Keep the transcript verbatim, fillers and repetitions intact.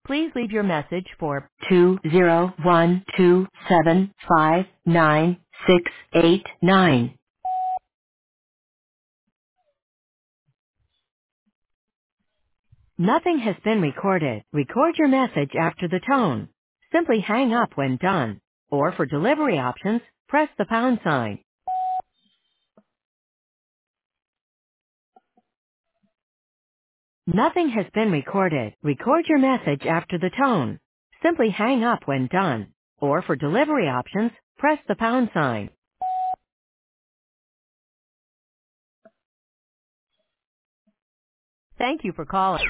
Please leave your message for two zero one two seven five nine six eight nine. Nothing has been recorded. Record your message after the tone. Simply hang up when done. Or for delivery options, press the pound sign. Nothing has been recorded. Record your message after the tone. Simply hang up when done. Or for delivery options, press the pound sign. Thank you for calling.